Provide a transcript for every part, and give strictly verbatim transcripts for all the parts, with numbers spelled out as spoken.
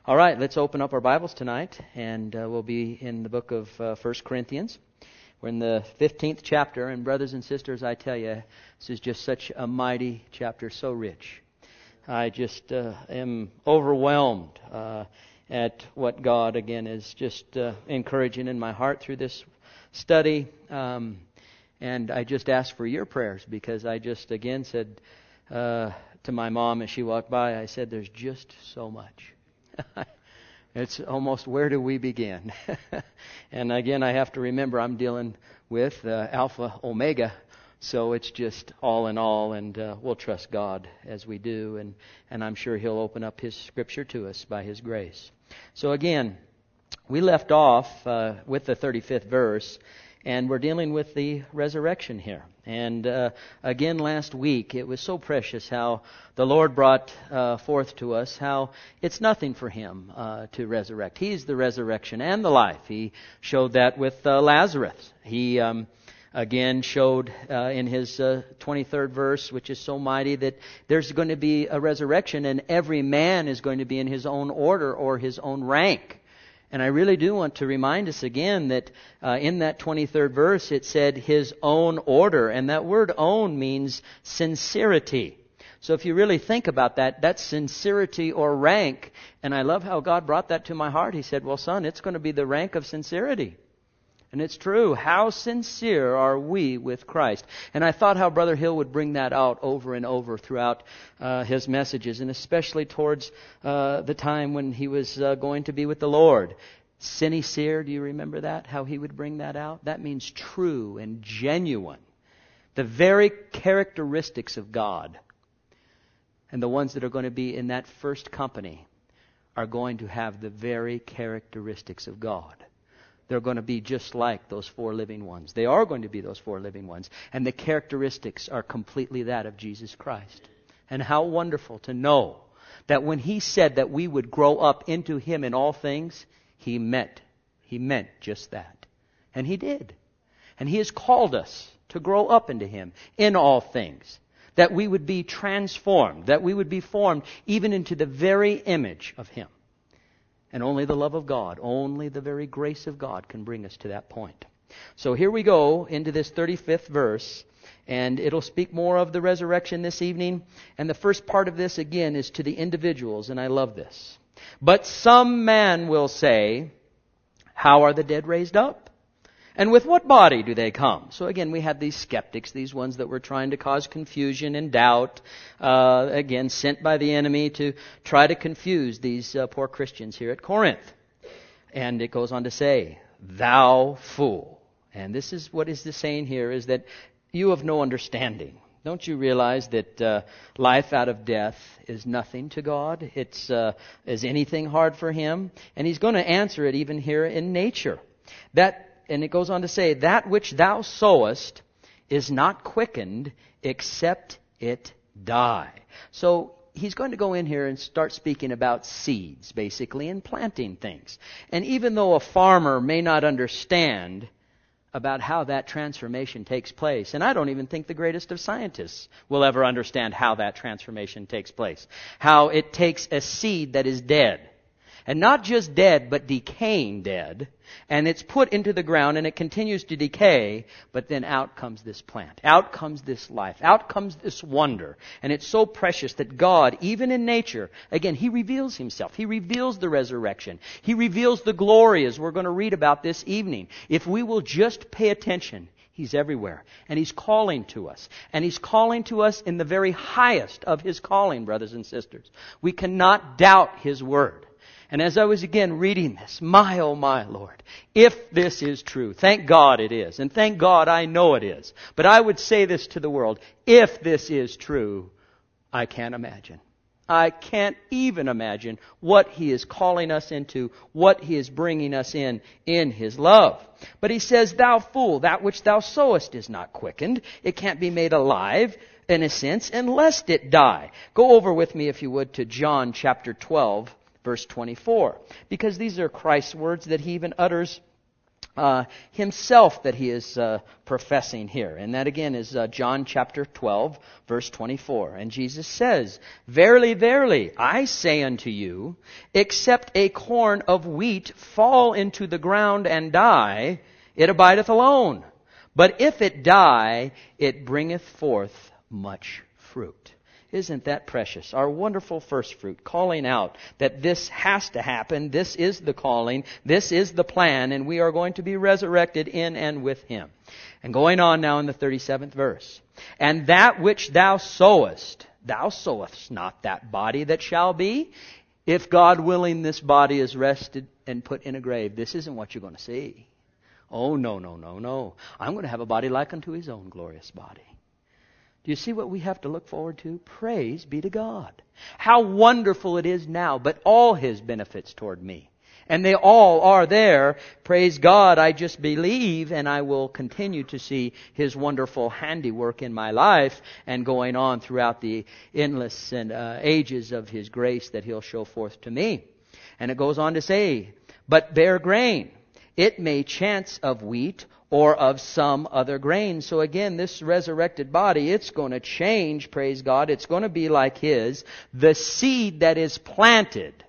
All right, let's open up our Bibles tonight, and uh, we'll be in the book of uh, First Corinthians. We're in the fifteenth chapter, and brothers and sisters, I tell you, this is just such a mighty chapter, so rich. I just uh, am overwhelmed uh, at what God, again, is just uh, encouraging in my heart through this study. Um, and I just ask for your prayers, because I just, again, said uh, to my mom as she walked by, I said, there's just so much. It's almost, where do we begin? And again, I have to remember I'm dealing with uh, Alpha Omega, so it's just all in all, and uh, we'll trust God as we do, and, and I'm sure He'll open up His Scripture to us by His grace. So again, we left off uh, with the thirty-fifth verse, and we're dealing with the resurrection here. And uh, again, last week, it was so precious how the Lord brought uh, forth to us how it's nothing for Him uh, to resurrect. He's the resurrection and the life. He showed that with uh, Lazarus. He um, again showed uh, in his uh, twenty-third verse, which is so mighty, that there's going to be a resurrection, and every man is going to be in his own order or his own rank. And I really do want to remind us again that uh, in that twenty-third verse it said His own order. And that word own means sincerity. So if you really think about that, that's sincerity or rank. And I love how God brought that to my heart. He said, well, son, it's going to be the rank of sincerity. And it's true. How sincere are we with Christ? And I thought how Brother Hill would bring that out over and over throughout uh, his messages, and especially towards uh, the time when he was uh, going to be with the Lord. Sincere, do you remember that? How he would bring that out? That means true and genuine. The very characteristics of God. And the ones that are going to be in that first company are going to have the very characteristics of God. They're going to be just like those four living ones. They are going to be those four living ones. And the characteristics are completely that of Jesus Christ. And how wonderful to know that when He said that we would grow up into Him in all things, He meant, He meant just that. And He did. And He has called us to grow up into Him in all things. That we would be transformed. That we would be formed even into the very image of Him. And only the love of God, only the very grace of God can bring us to that point. So here we go into this thirty-fifth verse, and it'll speak more of the resurrection this evening. And the first part of this, again, is to the individuals, and I love this. But some man will say, how are the dead raised up? And with what body do they come? So again, we have these skeptics, these ones that were trying to cause confusion and doubt, uh, again, sent by the enemy to try to confuse these uh, poor Christians here at Corinth. And it goes on to say, thou fool. And this is what is the saying here, is that you have no understanding. Don't you realize that uh, life out of death is nothing to God? It's uh, is anything hard for Him? And He's going to answer it even here in nature. That And it goes on to say, that which thou sowest is not quickened except it die. So he's going to go in here and start speaking about seeds, basically, and planting things. And even though a farmer may not understand about how that transformation takes place, and I don't even think the greatest of scientists will ever understand how that transformation takes place. How it takes a seed that is dead. And not just dead, but decaying dead. And it's put into the ground and it continues to decay. But then out comes this plant. Out comes this life. Out comes this wonder. And it's so precious that God, even in nature, again, He reveals Himself. He reveals the resurrection. He reveals the glory, as we're going to read about this evening. If we will just pay attention, He's everywhere. And He's calling to us. And He's calling to us in the very highest of His calling, brothers and sisters. We cannot doubt His word. And as I was again reading this, my oh my Lord, if this is true, thank God it is, and thank God I know it is. But I would say this to the world, if this is true, I can't imagine. I can't even imagine what He is calling us into, what He is bringing us in, in His love. But He says, thou fool, that which thou sowest is not quickened. It can't be made alive, in a sense, unless it die. Go over with me, if you would, to John chapter twelve. Verse twenty-four, because these are Christ's words that He even utters uh, himself that he is uh, professing here. And that again is uh, John chapter twelve, verse twenty-four. And Jesus says, "Verily, verily, I say unto you, except a corn of wheat fall into the ground and die, it abideth alone. But if it die, it bringeth forth much fruit." Isn't that precious? Our wonderful first fruit, calling out that this has to happen, this is the calling, this is the plan, and we are going to be resurrected in and with Him. And going on now in the thirty-seventh verse. "And that which thou sowest, thou sowest not that body that shall be. If God willing, this body is rested and put in a grave." This isn't what you're going to see. Oh, no, no, no, no. I'm going to have a body like unto His own glorious body. Do you see what we have to look forward to? Praise be to God. How wonderful it is now, but all His benefits toward me. And they all are there. Praise God, I just believe, and I will continue to see His wonderful handiwork in my life and going on throughout the endless and uh, ages of His grace that He'll show forth to me. And it goes on to say, "But bear grain, it may chance of wheat or of some other grain." So again, this resurrected body, it's going to change, praise God. It's going to be like His. The seed that is planted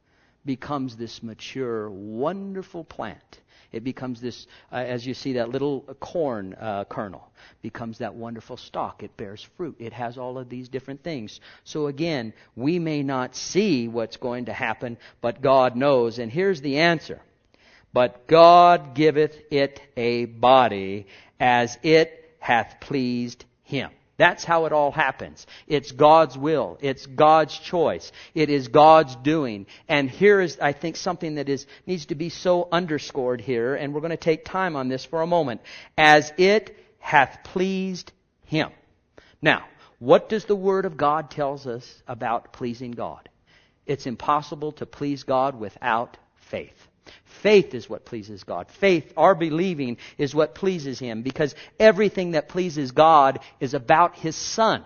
becomes this mature, wonderful plant. It becomes this, uh, as you see that little corn uh, kernel, becomes that wonderful stalk. It bears fruit. It has all of these different things. So again, we may not see what's going to happen, but God knows. And here's the answer. "But God giveth it a body as it hath pleased Him." That's how it all happens. It's God's will. It's God's choice. It is God's doing. And here is, I think, something that is needs to be so underscored here, and we're going to take time on this for a moment. As it hath pleased Him. Now, what does the Word of God tells us about pleasing God? It's impossible to please God without faith. Faith is what pleases God. Faith, our believing, is what pleases Him, because everything that pleases God is about His Son.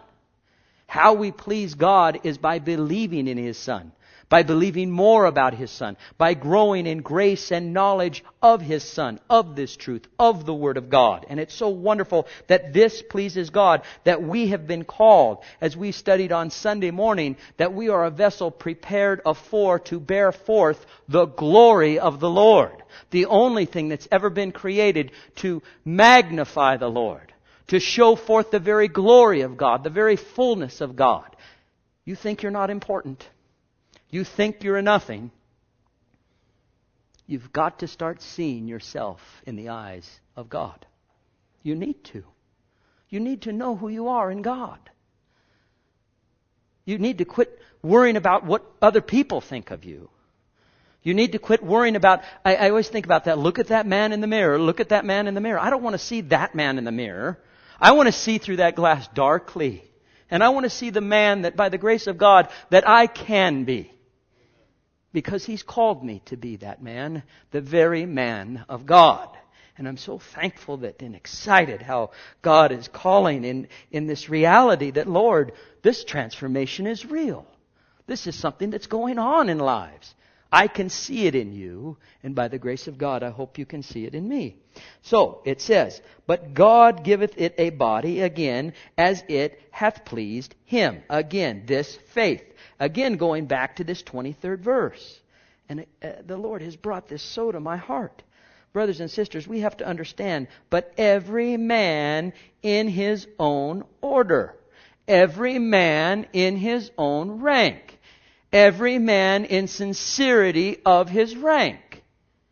How we please God is by believing in His Son, by believing more about His Son, by growing in grace and knowledge of His Son, of this truth, of the Word of God. And it's so wonderful that this pleases God, that we have been called, as we studied on Sunday morning, that we are a vessel prepared afore to bear forth the glory of the Lord. The only thing that's ever been created to magnify the Lord, to show forth the very glory of God, the very fullness of God. You think you're not important? You think you're a nothing? You've got to start seeing yourself in the eyes of God. You need to. You need to know who you are in God. You need to quit worrying about what other people think of you. You need to quit worrying about, I, I always think about that, look at that man in the mirror, look at that man in the mirror. I don't want to see that man in the mirror. I want to see through that glass darkly. And I want to see the man that by the grace of God that I can be. Because He's called me to be that man, the very man of God. And I'm so thankful that and excited how God is calling in, in this reality that, Lord, this transformation is real. This is something that's going on in lives. I can see it in you, and by the grace of God, I hope you can see it in me. So, it says, "But God giveth it a body," again, "as it hath pleased Him." Again, this faith. Again, going back to this twenty-third verse. And uh, the Lord has brought this so to my heart. Brothers and sisters, we have to understand, but every man in his own order. Every man in his own rank. Every man in sincerity of his rank.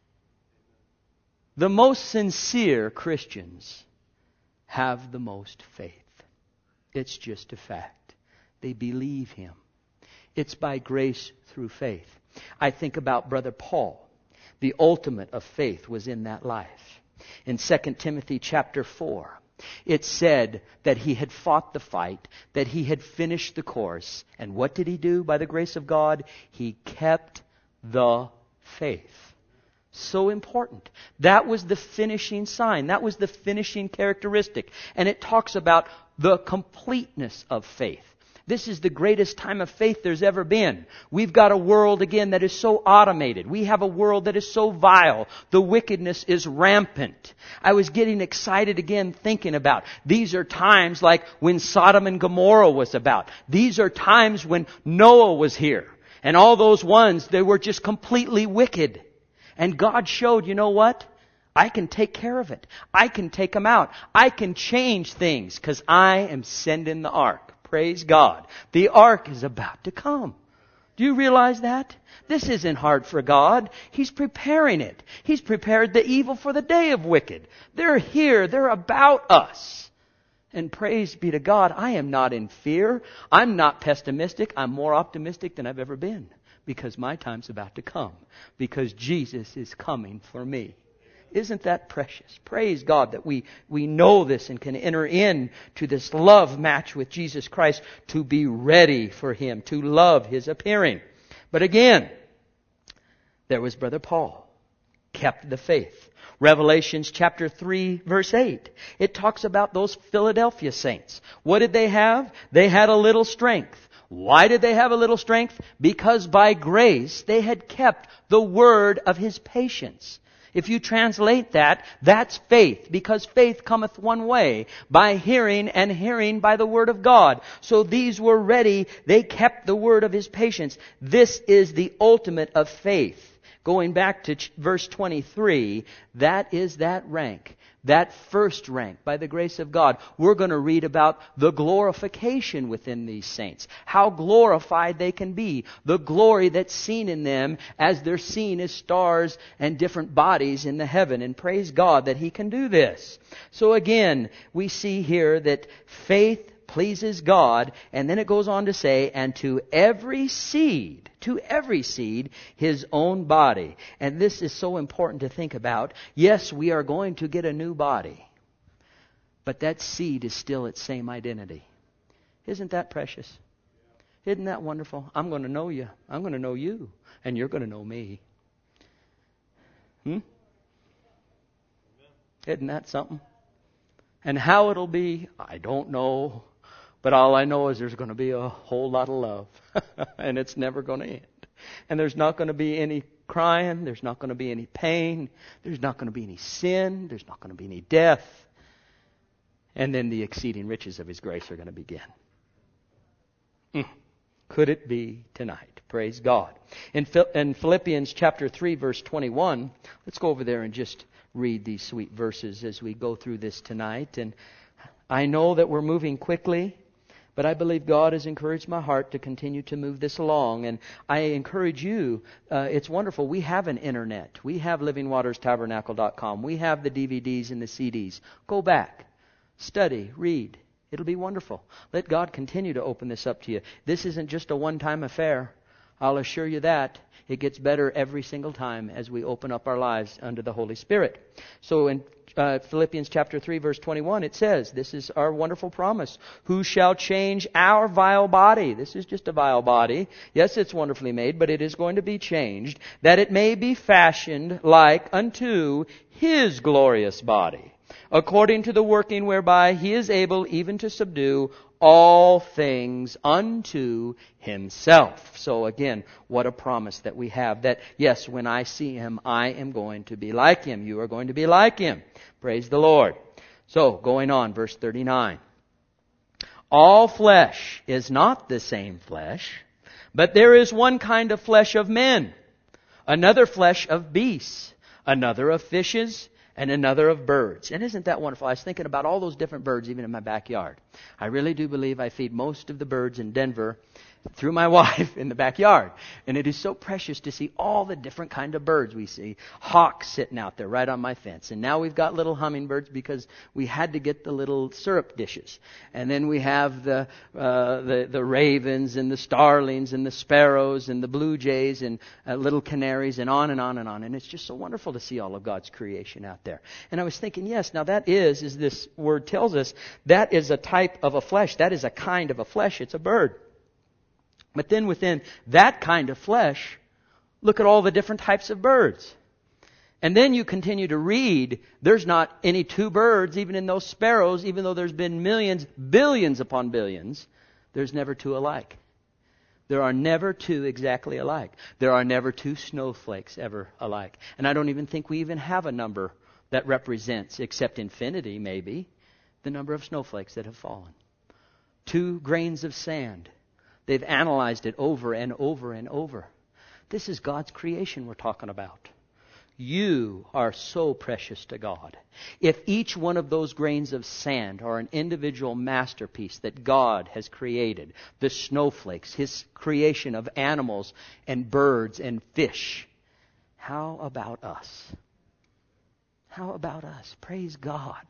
The most sincere Christians have the most faith. It's just a fact. They believe Him. It's by grace through faith. I think about Brother Paul. The ultimate of faith was in that life. In Second Timothy chapter four, it said that he had fought the fight, that he had finished the course. And what did he do by the grace of God? He kept the faith. So important. That was the finishing sign. That was the finishing characteristic. And it talks about the completeness of faith. This is the greatest time of faith there's ever been. We've got a world again that is so automated. We have a world that is so vile. The wickedness is rampant. I was getting excited again thinking about these are times like when Sodom and Gomorrah was about. These are times when Noah was here. And all those ones, they were just completely wicked. And God showed, you know what? I can take care of it. I can take them out. I can change things because I am sending the ark. Praise God. The ark is about to come. Do you realize that? This isn't hard for God. He's preparing it. He's prepared the evil for the day of wicked. They're here. They're about us. And praise be to God, I am not in fear. I'm not pessimistic. I'm more optimistic than I've ever been. Because my time's about to come. Because Jesus is coming for me. Isn't that precious? Praise God that we, we know this and can enter in to this love match with Jesus Christ to be ready for Him, to love His appearing. But again, there was Brother Paul, kept the faith. Revelations chapter three, verse eight. It talks about those Philadelphia saints. What did they have? They had a little strength. Why did they have a little strength? Because by grace they had kept the word of His patience. If you translate that, that's faith, because faith cometh one way, by hearing, and hearing by the word of God. So these were ready. They kept the word of His patience. This is the ultimate of faith. Going back to verse twenty-three, that is that rank. That first rank, by the grace of God. We're going to read about the glorification within these saints. How glorified they can be. The glory that's seen in them as they're seen as stars and different bodies in the heaven. And praise God that He can do this. So again, we see here that faith pleases God. And then it goes on to say, and to every seed, to every seed, His own body. And this is so important to think about. Yes, we are going to get a new body. But that seed is still its same identity. Isn't that precious? Isn't that wonderful? I'm going to know you. I'm going to know you. And you're going to know me. Hmm? Isn't that something? And how it'll be, I don't know. But all I know is there's going to be a whole lot of love. And it's never going to end. And there's not going to be any crying. There's not going to be any pain. There's not going to be any sin. There's not going to be any death. And then the exceeding riches of His grace are going to begin. Mm. Could it be tonight? Praise God. In, in Philippians chapter three, verse twenty-one, let's go over there and just read these sweet verses as we go through this tonight. And I know that we're moving quickly, but I believe God has encouraged my heart to continue to move this along. And I encourage you, uh, it's wonderful. We have an internet. We have living waters tabernacle dot com. We have the D V Ds and the C Ds. Go back, study, read. It'll be wonderful. Let God continue to open this up to you. This isn't just a one-time affair. I'll assure you that. It gets better every single time as we open up our lives under the Holy Spirit. So in uh, Philippians chapter three, verse twenty-one, it says, this is our wonderful promise. Who shall change our vile body? This is just a vile body. Yes, it's wonderfully made, but it is going to be changed, that it may be fashioned like unto His glorious body, according to the working whereby He is able even to subdue all things unto Himself. So again, what a promise that we have, that yes, when I see Him, I am going to be like Him. You are going to be like Him. Praise the Lord. So, going on, verse thirty-nine. All flesh is not the same flesh, but there is one kind of flesh of men, another flesh of beasts, another of fishes, and another of birds. And isn't that wonderful? I was thinking about all those different birds even in my backyard. I really do believe I feed most of the birds in Denver through my wife in the backyard. And it is so precious to see all the different kind of birds we see. Hawks sitting out there right on my fence. And now we've got little hummingbirds because we had to get the little syrup dishes. And then we have the uh, the, the ravens and the starlings and the sparrows and the blue jays and uh, little canaries and on and on and on. And it's just so wonderful to see all of God's creation out there. And I was thinking, yes, now that is, as this word tells us, that is a type of a flesh. That is a kind of a flesh. It's a bird. But then within that kind of flesh, look at all the different types of birds. And then you continue to read, there's not any two birds, even in those sparrows, even though there's been millions, billions upon billions. there's never two alike. There are never two exactly alike. There are never two snowflakes ever alike. And I don't even think we even have a number that represents, except infinity maybe, the number of snowflakes that have fallen. Two grains of sand. They've analyzed it over and over and over. This is God's creation we're talking about. You are so precious to God. If each one of those grains of sand are an individual masterpiece that God has created, the snowflakes, His creation of animals and birds and fish, how about us? How about us? Praise God.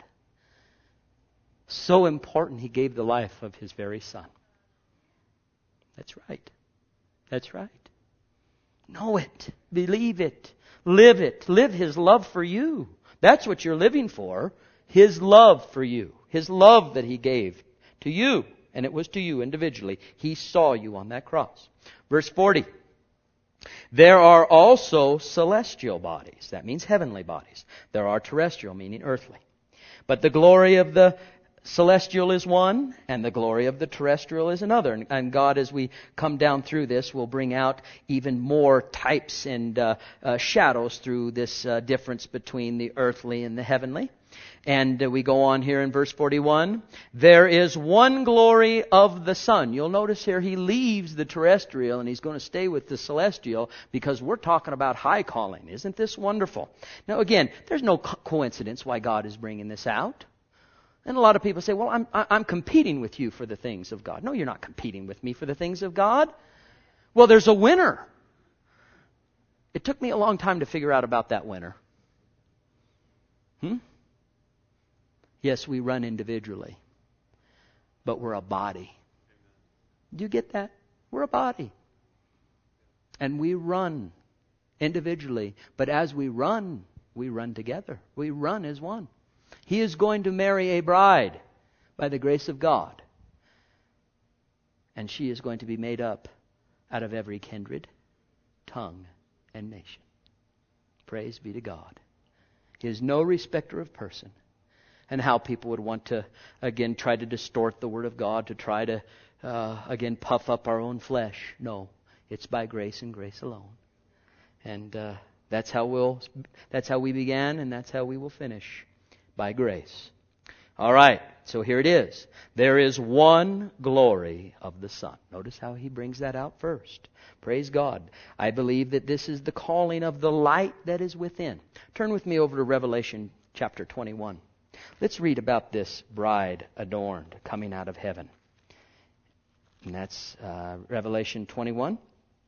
So important He gave the life of His very Son. That's right. That's right. Know it. Believe it. Live it. Live His love for you. That's what you're living for. His love for you. His love that He gave to you. And it was to you individually. He saw you on that cross. Verse forty. There are also celestial bodies. That means heavenly bodies. There are terrestrial, meaning earthly. But the glory of the celestial is one, and the glory of the terrestrial is another. And, and God, as we come down through this, will bring out even more types and uh, uh, shadows through this uh, difference between the earthly and the heavenly. And uh, we go on here in verse forty-one. There is one glory of the sun. You'll notice here he leaves the terrestrial and he's going to stay with the celestial because we're talking about high calling. Isn't this wonderful? Now again, there's no co- coincidence why God is bringing this out. And a lot of people say, well, I'm, I'm competing with you for the things of God. No, you're not competing with me for the things of God. Well, there's a winner. It took me a long time to figure out about that winner. Hmm? Yes, we run individually, but we're a body. Do you get that? We're a body. And we run individually, but as we run, we run together. We run as one. He is going to marry a bride by the grace of God. And she is going to be made up out of every kindred, tongue, and nation. Praise be to God. He is no respecter of person. And how people would want to, again, try to distort the Word of God, to try to, uh, again, puff up our own flesh. No, it's by grace and grace alone. And uh, that's how we'll, that's how we began, and that's how we will finish. By grace. All right, so here it is. There is one glory of the Son. Notice how he brings that out first. Praise God. I believe that this is the calling of the light that is within. Turn with me over to Revelation chapter twenty-one. Let's read about this bride adorned coming out of heaven. And that's uh, Revelation twenty-one.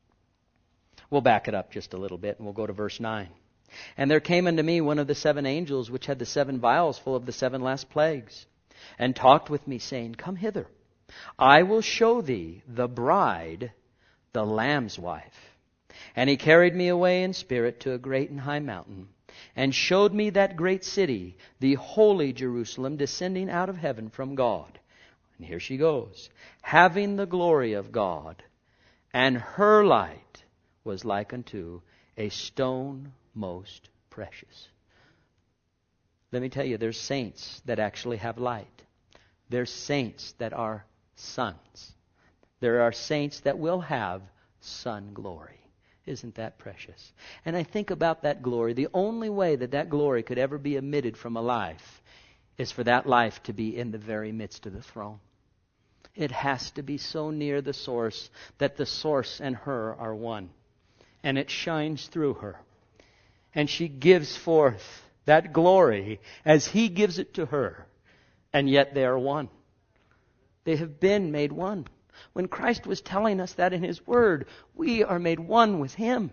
We'll back it up just a little bit and we'll go to verse nine. And there came unto me one of the seven angels which had the seven vials full of the seven last plagues, and talked with me, saying, Come hither, I will show thee the bride, the Lamb's wife. And he carried me away in spirit to a great and high mountain, and showed me that great city, the holy Jerusalem, descending out of heaven from God. And here she goes, having the glory of God, and her light was like unto a stone most precious. Let me tell you, there's saints that actually have light. There's saints that are sons. There are saints that will have sun glory. Isn't that precious? And I think about that glory. The only way that that glory could ever be emitted from a life is for that life to be in the very midst of the throne. It has to be so near the source that the source and her are one. And it shines through her. And she gives forth that glory as He gives it to her. And yet they are one. They have been made one. When Christ was telling us that in His Word, we are made one with Him.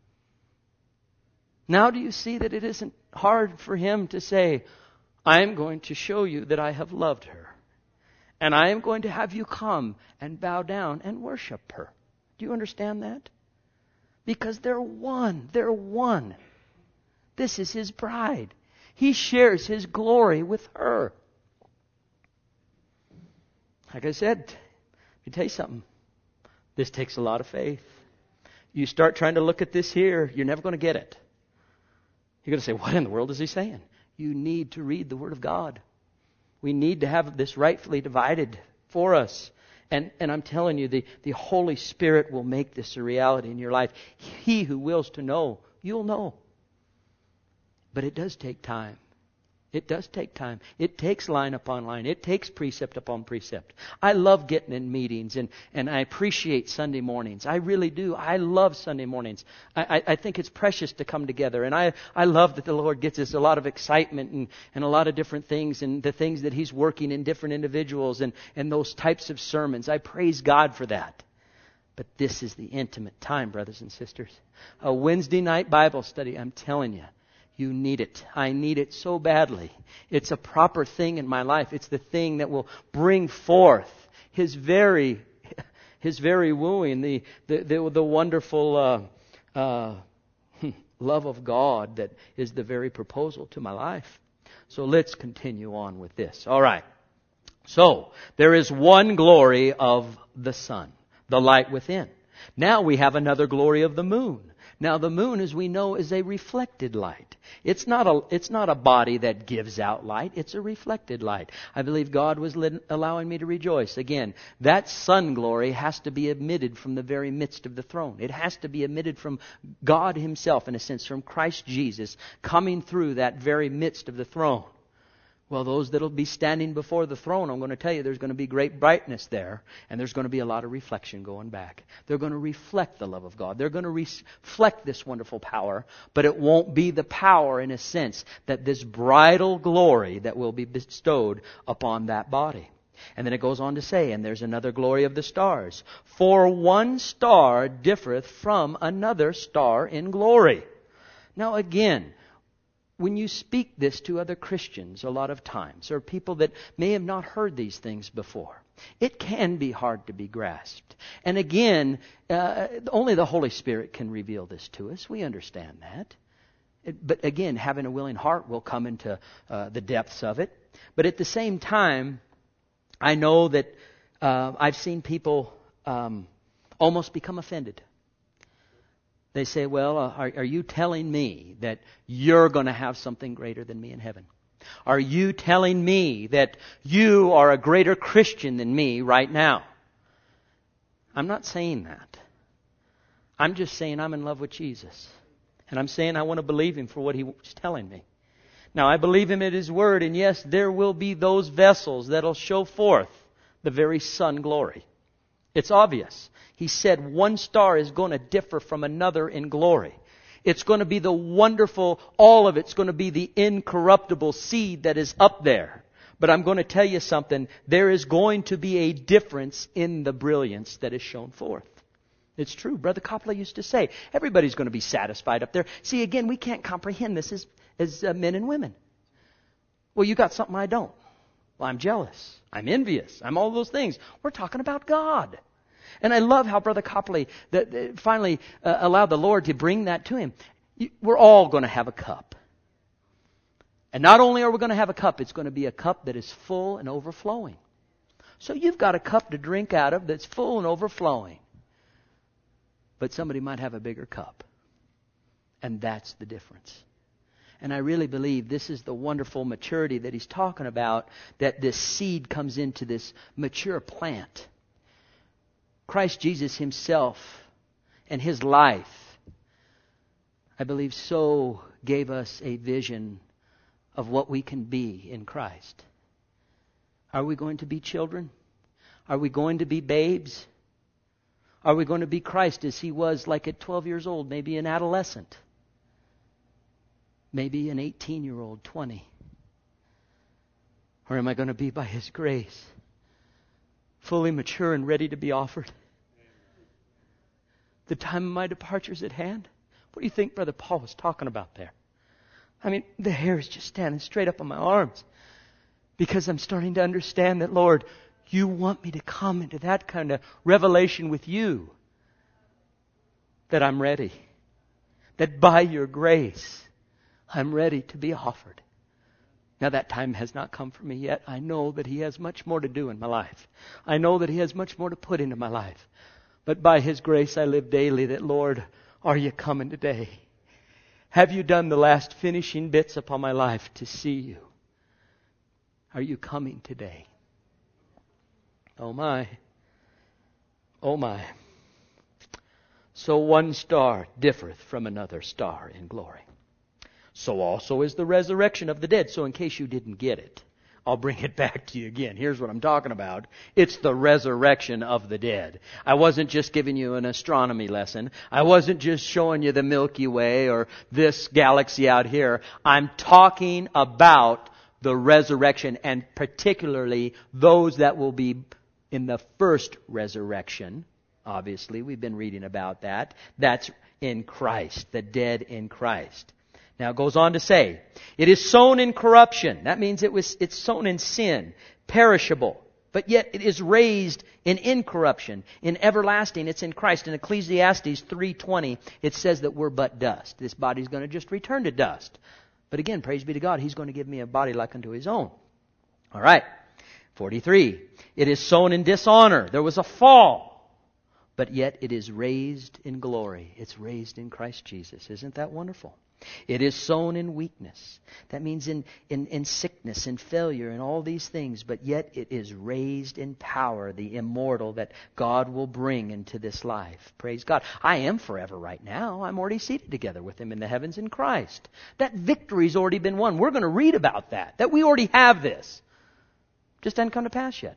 Now do you see that it isn't hard for Him to say, I am going to show you that I have loved her. And I am going to have you come and bow down and worship her. Do you understand that? Because they're one. They're one. This is His bride. He shares His glory with her. Like I said, let me tell you something. This takes a lot of faith. You start trying to look at this here, you're never going to get it. You're going to say, what in the world is he saying? You need to read the Word of God. We need to have this rightfully divided for us. And, and I'm telling you, the, the Holy Spirit will make this a reality in your life. He who wills to know, you'll know. But it does take time. It does take time. It takes line upon line. It takes precept upon precept. I love getting in meetings, and, and I appreciate Sunday mornings. I really do. I love Sunday mornings. I, I, I think it's precious to come together. And I, I love that the Lord gets us a lot of excitement and, and a lot of different things, and the things that He's working in different individuals and, and those types of sermons. I praise God for that. But this is the intimate time, brothers and sisters. A Wednesday night Bible study, I'm telling you. You need it. I need it so badly. It's a proper thing in my life. It's the thing that will bring forth His very, His very wooing, the the the, the wonderful uh, uh, love of God that is the very proposal to my life. So let's continue on with this. All right. So there is one glory of the sun, the light within. Now we have another glory of the moon. Now the moon, as we know, is a reflected light. It's not a, it's not a body that gives out light. It's a reflected light. I believe God was lit, allowing me to rejoice. Again, that sun glory has to be emitted from the very midst of the throne. It has to be emitted from God Himself, in a sense, from Christ Jesus, coming through that very midst of the throne. Well, those that will be standing before the throne, I'm going to tell you, there's going to be great brightness there, and there's going to be a lot of reflection going back. They're going to reflect the love of God. They're going to reflect this wonderful power, but it won't be the power, in a sense, that this bridal glory that will be bestowed upon that body. And then it goes on to say, and there's another glory of the stars. For one star differeth from another star in glory. Now again, when you speak this to other Christians a lot of times, or people that may have not heard these things before, it can be hard to be grasped. And again, uh, only the Holy Spirit can reveal this to us. We understand that. It, but again, having a willing heart will come into uh, the depths of it. But at the same time, I know that uh, I've seen people um, almost become offended. They say, well, uh, are, are you telling me that you're going to have something greater than me in heaven? Are you telling me that you are a greater Christian than me right now? I'm not saying that. I'm just saying I'm in love with Jesus. And I'm saying I want to believe Him for what He was telling me. Now, I believe Him at His Word, and yes, there will be those vessels that'll show forth the very sun glory. It's obvious. He said one star is going to differ from another in glory. It's going to be the wonderful, all of it's going to be the incorruptible seed that is up there. But I'm going to tell you something. There is going to be a difference in the brilliance that is shown forth. It's true. Brother Coppola used to say, everybody's going to be satisfied up there. See, again, we can't comprehend this as, as uh, men and women. Well, you got something I don't. Well, I'm jealous. I'm envious. I'm all those things. We're talking about God. And I love how Brother Copley that, that finally uh, allowed the Lord to bring that to him. We're all going to have a cup. And not only are we going to have a cup, it's going to be a cup that is full and overflowing. So you've got a cup to drink out of that's full and overflowing. But somebody might have a bigger cup. And that's the difference. And I really believe this is the wonderful maturity that he's talking about, that this seed comes into this mature plant. Christ Jesus Himself and His life, I believe, so gave us a vision of what we can be in Christ. Are we going to be children? Are we going to be babes? Are we going to be Christ as He was like at twelve years old, maybe an adolescent? Maybe an eighteen-year-old, twenty? Or am I going to be by His grace, fully mature and ready to be offered? The time of my departure is at hand. What do you think Brother Paul was talking about there? I mean, the hair is just standing straight up on my arms. Because I'm starting to understand that, Lord, You want me to come into that kind of revelation with You. That I'm ready. That by Your grace, I'm ready to be offered. Now that time has not come for me yet. I know that He has much more to do in my life. I know that He has much more to put into my life. But by His grace I live daily that, Lord, are You coming today? Have You done the last finishing bits upon my life to see You? Are You coming today? Oh my. Oh my. So one star differeth from another star in glory. So also is the resurrection of the dead. So in case you didn't get it, I'll bring it back to you again. Here's what I'm talking about. It's the resurrection of the dead. I wasn't just giving you an astronomy lesson. I wasn't just showing you the Milky Way or this galaxy out here. I'm talking about the resurrection, and particularly those that will be in the first resurrection. Obviously, we've been reading about that. That's in Christ, the dead in Christ. Now it goes on to say, it is sown in corruption. That means it was it's sown in sin, perishable. But yet it is raised in incorruption, in everlasting. It's in Christ. In Ecclesiastes three twenty, it says that we're but dust. This body's going to just return to dust. But again, praise be to God, He's going to give me a body like unto His own. All right. forty-three. It is sown in dishonor. There was a fall. But yet it is raised in glory. It's raised in Christ Jesus. Isn't that wonderful? It is sown in weakness. That means in, in, in sickness, in failure, and all these things. But yet it is raised in power, the immortal that God will bring into this life. Praise God. I am forever right now. I'm already seated together with Him in the heavens in Christ. That victory's already been won. We're going to read about that. That we already have this. Just hasn't come to pass yet.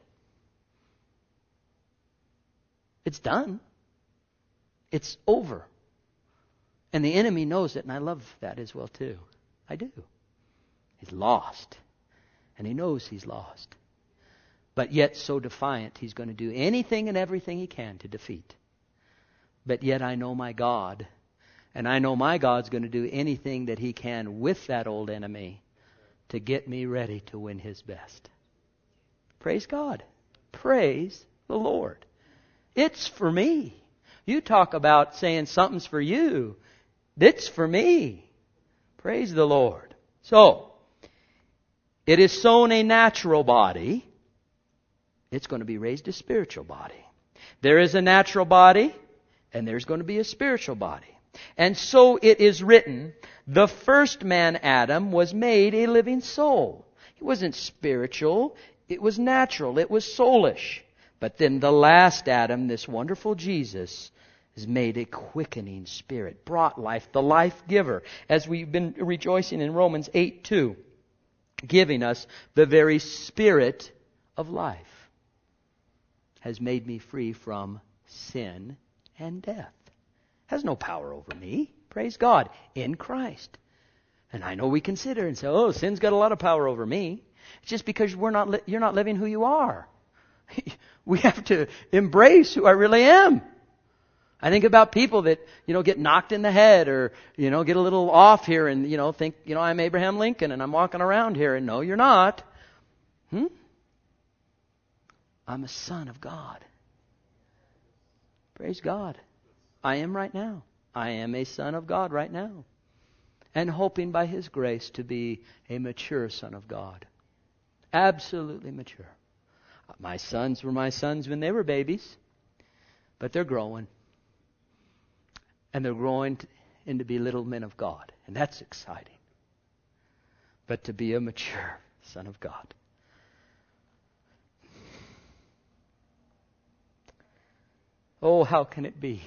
It's done. It's over. And the enemy knows it, and I love that as well too. I do. He's lost. And he knows he's lost. But yet so defiant, he's going to do anything and everything he can to defeat. But yet I know my God. And I know my God's going to do anything that He can with that old enemy to get me ready to win His best. Praise God. Praise the Lord. It's for me. You talk about saying something's for you. It's for me. Praise the Lord. So, it is sown a natural body. It's going to be raised a spiritual body. There is a natural body, and there's going to be a spiritual body. And so it is written, the first man, Adam, was made a living soul. He wasn't spiritual. It was natural. It was soulish. But then the last Adam, this wonderful Jesus, is made a quickening spirit, brought life, the life giver, as we've been rejoicing in Romans eight two, giving us the very spirit of life, has made me free from sin and death. Has no power over me, praise God, in Christ. And I know we consider and say, oh, sin's got a lot of power over me. It's just because we're not li- you're not living who you are. We have to embrace who I really am. I think about people that, you know, get knocked in the head or, you know, get a little off here and, you know, think, you know, I'm Abraham Lincoln and I'm walking around here. And no, you're not. Hmm? I'm a son of God. Praise God. I am right now. I am a son of God right now. And hoping by His grace to be a mature son of God. Absolutely mature. My sons were my sons when they were babies, but they're growing. And they're growing into be little men of God. And that's exciting. But to be a mature son of God. Oh, how can it be?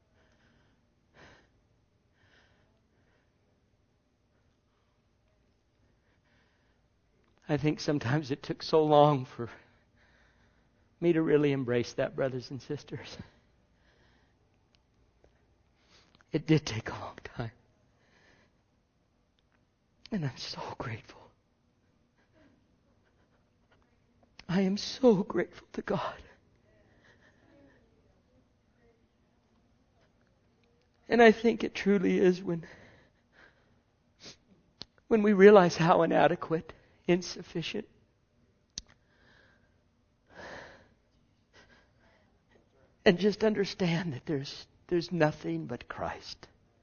I think sometimes it took so long for me to really embrace that, brothers and sisters. It did take a long time. And I'm so grateful. I am so grateful to God. And I think it truly is when, when we realize how inadequate, insufficient, and just understand that there's there's nothing but Christ.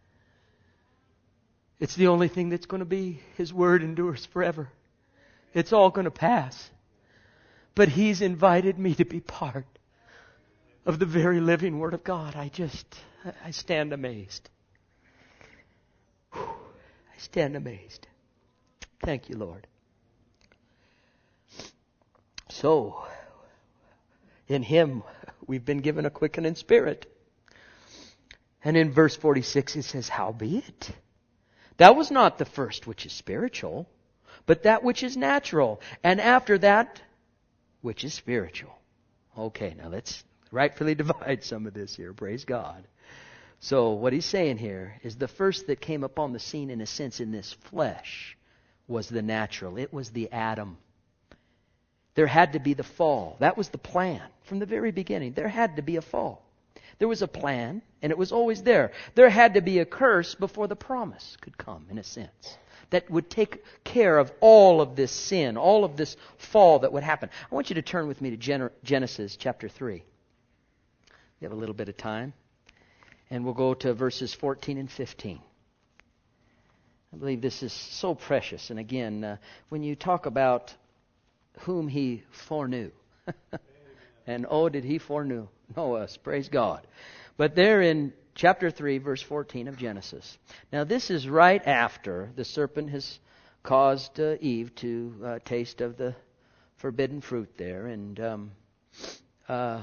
It's the only thing that's going to be. His word endures forever. It's all going to pass. But He's invited me to be part of the very living Word of God. I just, I stand amazed. Whew. I stand amazed. Thank you, Lord. So, in Him We've been given a quickening spirit. And in verse forty-six it says, howbeit, that was not the first which is spiritual, but that which is natural. And after that, which is spiritual. Okay, now let's rightfully divide some of this here. Praise God. So what he's saying here is the first that came upon the scene, in a sense, in this flesh was the natural. It was the Adam. There had to be the fall. That was the plan from the very beginning. There had to be a fall. There was a plan, and it was always there. There had to be a curse before the promise could come, in a sense, that would take care of all of this sin, all of this fall that would happen. I want you to turn with me to Genesis chapter three. We have a little bit of time, and we'll go to verses fourteen and fifteen. I believe this is so precious. And again, uh, when you talk about whom He foreknew, and oh, did He foreknew know us, praise God. But there in chapter three, verse fourteen of Genesis. Now this is right after the serpent has caused uh, Eve to uh, taste of the forbidden fruit there. And um, uh,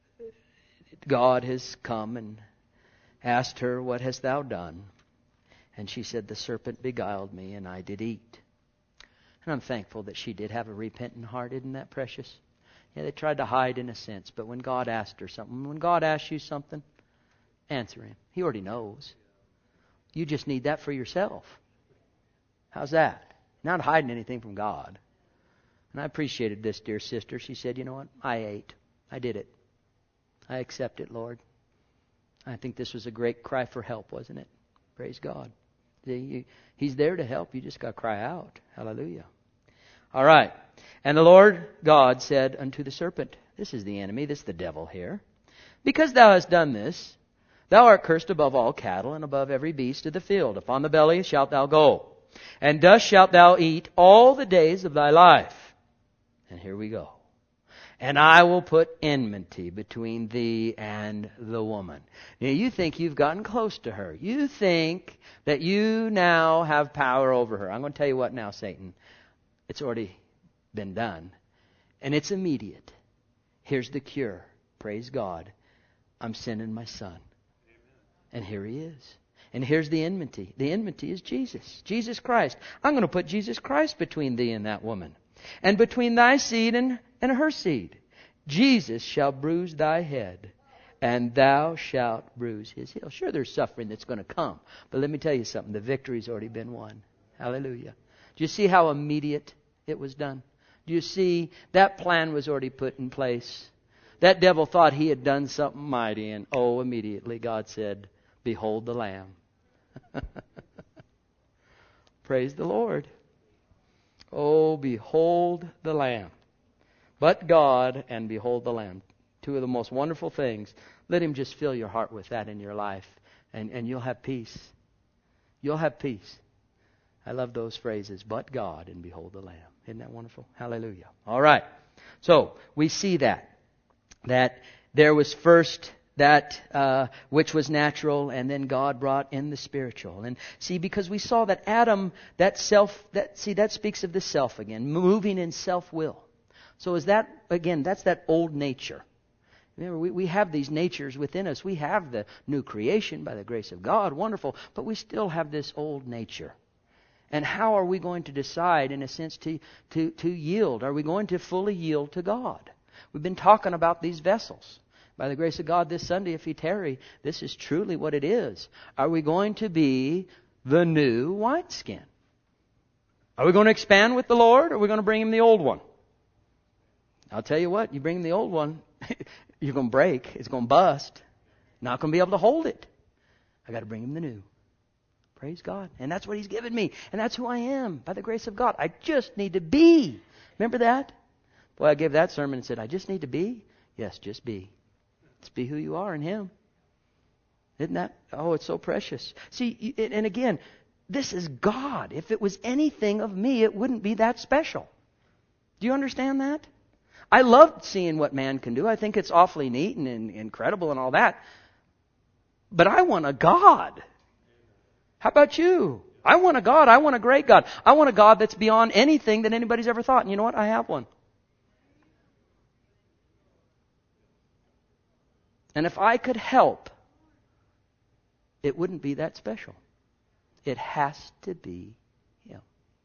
God has come and asked her, what hast thou done? And she said, the serpent beguiled me, and I did eat. And I'm thankful that she did have a repentant heart. Isn't that precious? Yeah, they tried to hide in a sense, but when God asked her something, when God asks you something, answer Him. He already knows. You just need that for yourself. How's that? Not hiding anything from God. And I appreciated this dear sister. She said, you know what? I ate. I did it. I accept it, Lord. I think this was a great cry for help, wasn't it? Praise God. See, you, He's there to help. You just got to cry out. Hallelujah. All right. And the Lord God said unto the serpent, this is the enemy, this is the devil here. Because thou hast done this, thou art cursed above all cattle and above every beast of the field. Upon the belly shalt thou go, and dust shalt thou eat all the days of thy life. And here we go. And I will put enmity between thee and the woman. Now you think you've gotten close to her. You think that you now have power over her. I'm going to tell you what now, Satan. It's already been done. And it's immediate. Here's the cure. Praise God. I'm sending my Son. And here He is. And here's the enmity. The enmity is Jesus. Jesus Christ. I'm going to put Jesus Christ between thee and that woman. And between thy seed and, and her seed. Jesus shall bruise thy head, and thou shalt bruise his heel. Sure, there's suffering that's going to come. But let me tell you something. The victory's already been won. Hallelujah. Do you see how immediate it was done? Do you see that plan was already put in place? That devil thought he had done something mighty, and oh, immediately God said, behold the Lamb. Praise the Lord. Oh, behold the Lamb. But God and behold the Lamb. Two of the most wonderful things. Let Him just fill your heart with that in your life. And, and you'll have peace. You'll have peace. I love those phrases. But God and behold the Lamb. Isn't that wonderful? Hallelujah. All right. So we see that. That there was first that uh, which was natural, and then God brought in the spiritual. And see, because we saw that Adam, that self, that see, that speaks of the self again, moving in self-will. So is that, again, that's that old nature. Remember, we, we have these natures within us. We have the new creation by the grace of God, wonderful, but we still have this old nature. And how are we going to decide, in a sense, to, to, to yield? Are we going to fully yield to God? We've been talking about these vessels. By the grace of God, this Sunday, if He tarry, this is truly what it is. Are we going to be the new wineskin? Are we going to expand with the Lord, or are we going to bring Him the old one? I'll tell you what, you bring Him the old one, you're going to break. It's going to bust. Not going to be able to hold it. I got to bring Him the new. Praise God. And that's what He's given me. And that's who I am, by the grace of God. I just need to be. Remember that? Boy, I gave that sermon and said, I just need to be. Yes, just be. Just be who you are in Him. Isn't that? Oh, it's so precious. See, and again, this is God. If it was anything of me, it wouldn't be that special. Do you understand that? I love seeing what man can do. I think it's awfully neat and, and incredible and all that. But I want a God. How about you? I want a God. I want a great God. I want a God that's beyond anything that anybody's ever thought. And you know what? I have one. And if I could help, it wouldn't be that special. It has to be Him.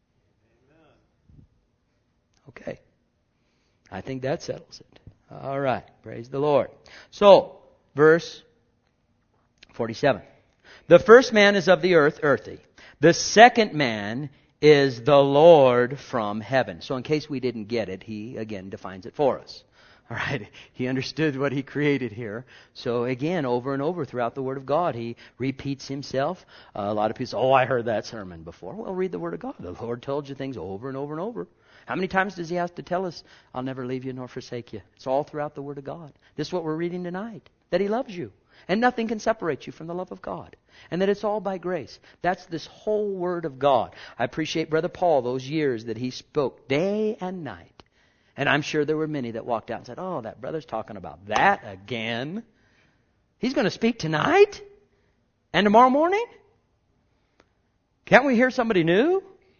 Okay. I think that settles it. All right. Praise the Lord. So, verse forty-seven. The first man is of the earth, earthy. The second man is the Lord from heaven. So in case we didn't get it, he again defines it for us. All right. He understood what He created here. So again, over and over throughout the Word of God, He repeats Himself. Uh, a lot of people say, oh, I heard that sermon before. Well, read the Word of God. The Lord told you things over and over and over. How many times does He have to tell us, I'll never leave you nor forsake you? It's all throughout the Word of God. This is what we're reading tonight. That He loves you. And nothing can separate you from the love of God. And that it's all by grace. That's this whole Word of God. I appreciate Brother Paul, those years that he spoke day and night. And I'm sure there were many that walked out and said, oh, that brother's talking about that again. He's going to speak tonight? And tomorrow morning? Can't we hear somebody new?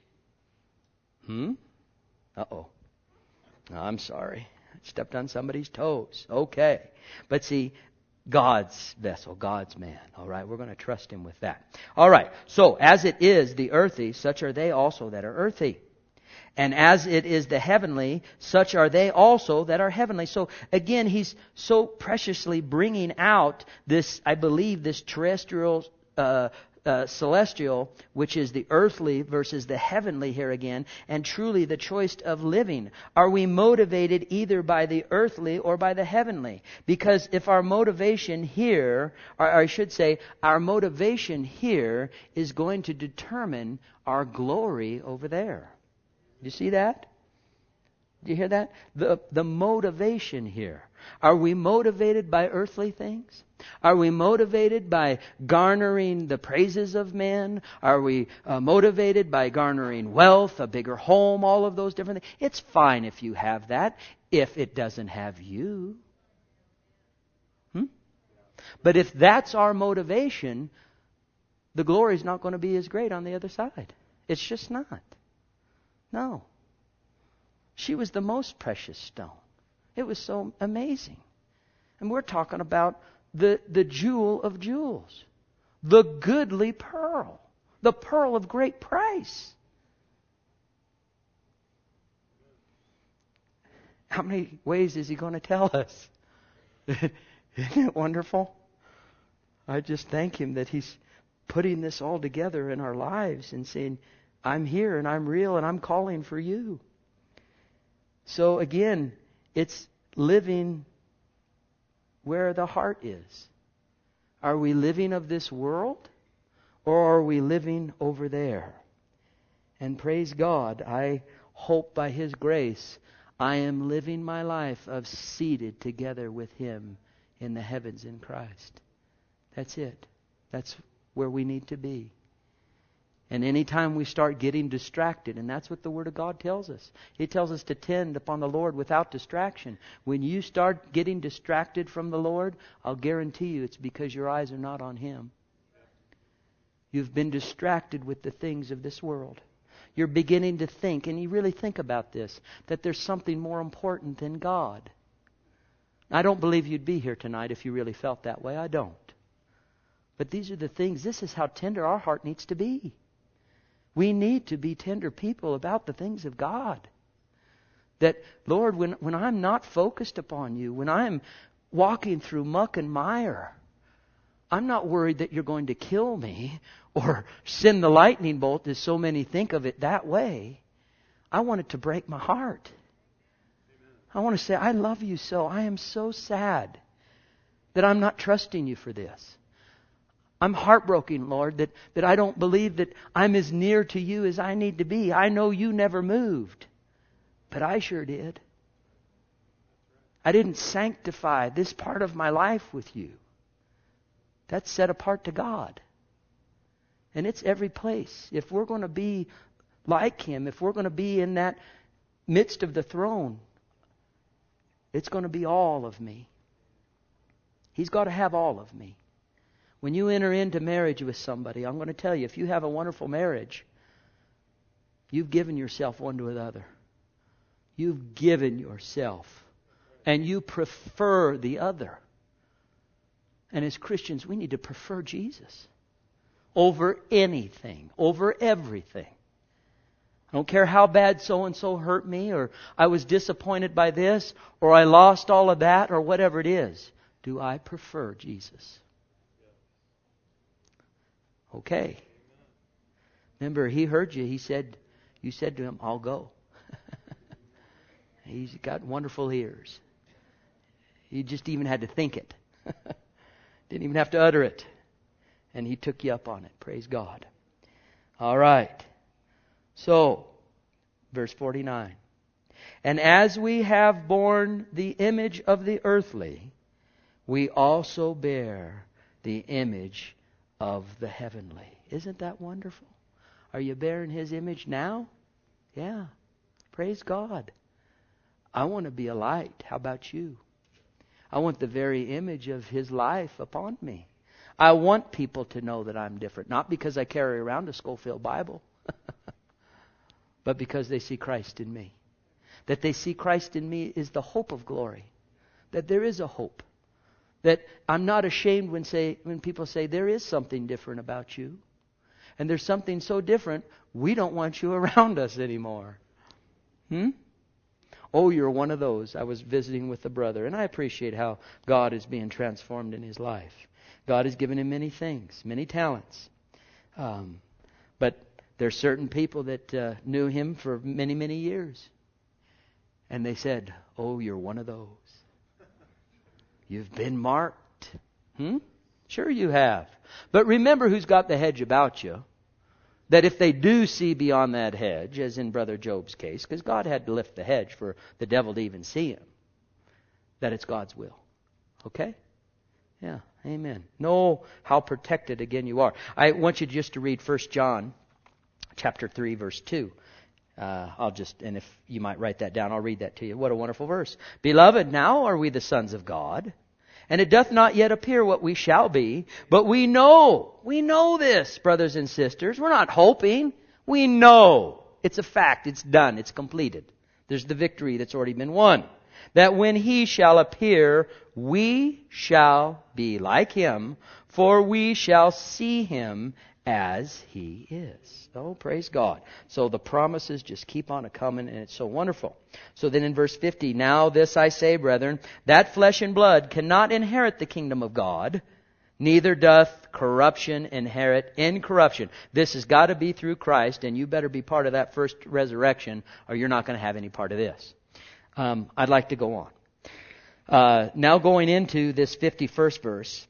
Hmm? Uh-oh. I'm sorry. I stepped on somebody's toes. Okay. But see, God's vessel, God's man. All right, we're going to trust Him with that. All right, so as it is the earthy, such are they also that are earthy. And as it is the heavenly, such are they also that are heavenly. So again, He's so preciously bringing out this, I believe, this terrestrial, uh, uh, celestial, which is the earthly versus the heavenly here again, and truly the choice of living. Are we motivated either by the earthly or by the heavenly? Because if our motivation here, or I should say, our motivation here is going to determine our glory over there. Do you see that? Do you hear that? The, the motivation here. Are we motivated by earthly things? Are we motivated by garnering the praises of men? Are we uh, motivated by garnering wealth, a bigger home, all of those different things? It's fine if you have that, if it doesn't have you. Hmm? But if that's our motivation, the glory is not going to be as great on the other side. It's just not. No. She was the most precious stone. It was so amazing. And we're talking about the, the jewel of jewels. The goodly pearl. The pearl of great price. How many ways is He going to tell us? Isn't it wonderful? I just thank Him that He's putting this all together in our lives and saying, I'm here and I'm real and I'm calling for you. So again, it's living where the heart is. Are we living of this world or are we living over there? And praise God, I hope by His grace I am living my life of seated together with Him in the heavens in Christ. That's it. That's where we need to be. And anytime we start getting distracted, and that's what the Word of God tells us. It tells us to tend upon the Lord without distraction. When you start getting distracted from the Lord, I'll guarantee you it's because your eyes are not on Him. You've been distracted with the things of this world. You're beginning to think, and you really think about this, that there's something more important than God. I don't believe you'd be here tonight if you really felt that way. I don't. But these are the things, this is how tender our heart needs to be. We need to be tender people about the things of God. That, Lord, when, when I'm not focused upon You, when I'm walking through muck and mire, I'm not worried that You're going to kill me or send the lightning bolt, as so many think of it that way. I want it to break my heart. I want to say, I love You so. I am so sad that I'm not trusting You for this. I'm heartbroken, Lord, that, that I don't believe that I'm as near to You as I need to be. I know You never moved, but I sure did. I didn't sanctify this part of my life with You. That's set apart to God. And it's every place. If we're going to be like Him, if we're going to be in that midst of the throne, it's going to be all of me. He's got to have all of me. When you enter into marriage with somebody, I'm going to tell you, if you have a wonderful marriage, you've given yourself one to another. You've given yourself. And you prefer the other. And as Christians, we need to prefer Jesus over anything, over everything. I don't care how bad so-and-so hurt me, or I was disappointed by this, or I lost all of that, or whatever it is. Do I prefer Jesus? Okay. Remember, He heard you. He said, you said to Him, I'll go. He's got wonderful ears. You just even had to think it. Didn't even have to utter it. And He took you up on it. Praise God. All right. So, verse forty-nine. And as we have borne the image of the earthly, we also bear the image of the heavenly. Isn't that wonderful? Are you bearing His image now? Yeah. Praise God. I want to be a light. How about you? I want the very image of His life upon me. I want people to know that I'm different. Not because I carry around a Schofield Bible, but because they see Christ in me. That they see Christ in me is the hope of glory. That there is a hope. That I'm not ashamed when say when people say there is something different about you. And there's something so different, we don't want you around us anymore. Hmm? Oh, you're one of those. I was visiting with a brother, and I appreciate how God is being transformed in his life. God has given him many things, many talents. Um, but there's certain people that uh, knew him for many, many years. And they said, oh, you're one of those. You've been marked. Hmm? Sure you have. But remember who's got the hedge about you. That if they do see beyond that hedge, as in Brother Job's case, because God had to lift the hedge for the devil to even see him, that it's God's will. Okay? Yeah, amen. Know how protected again you are. I want you just to read First John chapter three, verse two. Uh, I'll just, and if you might write that down, I'll read that to you. What a wonderful verse. Beloved, now are we the sons of God, and it doth not yet appear what we shall be, but we know, we know this, brothers and sisters. We're not hoping. We know. It's a fact. It's done. It's completed. There's the victory that's already been won. That when He shall appear, we shall be like Him, for we shall see Him as He is. Oh, praise God. So the promises just keep on a-coming, and it's so wonderful. So then in verse fifty, now this I say, brethren, that flesh and blood cannot inherit the kingdom of God, neither doth corruption inherit incorruption. This has got to be through Christ, and you better be part of that first resurrection, or you're not going to have any part of this. Um, I'd like to go on. Uh, now going into this fifty-first verse,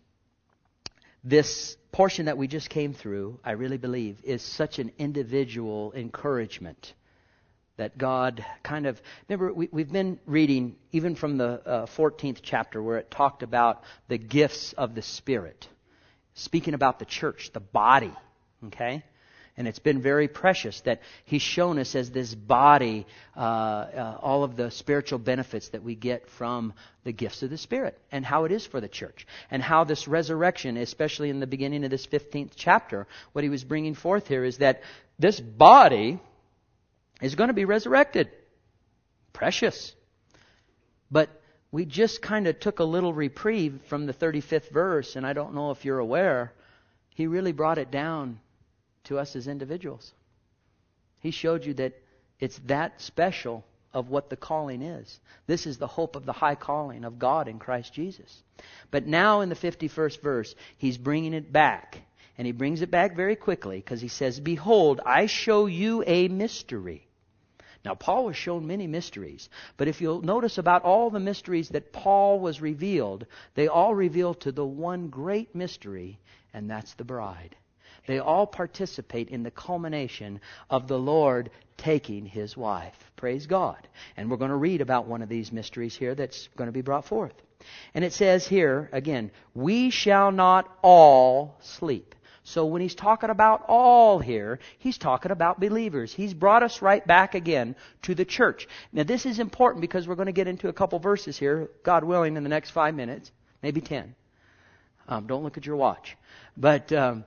this portion that we just came through, I really believe, is such an individual encouragement that God kind of... Remember, we, we've been reading even from the uh, fourteenth chapter where it talked about the gifts of the Spirit. Speaking about the church, the body, okay? And it's been very precious that He's shown us as this body uh, uh, all of the spiritual benefits that we get from the gifts of the Spirit and how it is for the church. And how this resurrection, especially in the beginning of this fifteenth chapter, what He was bringing forth here is that this body is going to be resurrected. Precious. But we just kind of took a little reprieve from the thirty-fifth verse, and I don't know if you're aware, He really brought it down to us as individuals. He showed you that it's that special of what the calling is. This is the hope of the high calling of God in Christ Jesus. But now in the fifty-first verse, He's bringing it back. And He brings it back very quickly because He says, behold, I show you a mystery. Now, Paul was shown many mysteries. But if you'll notice about all the mysteries that Paul was revealed, they all reveal to the one great mystery, and that's the bride. They all participate in the culmination of the Lord taking His wife. Praise God. And we're going to read about one of these mysteries here that's going to be brought forth. And it says here, again, we shall not all sleep. So when He's talking about all here, He's talking about believers. He's brought us right back again to the church. Now this is important because we're going to get into a couple verses here, God willing, in the next five minutes, maybe ten. Um, don't look at your watch. But... Um,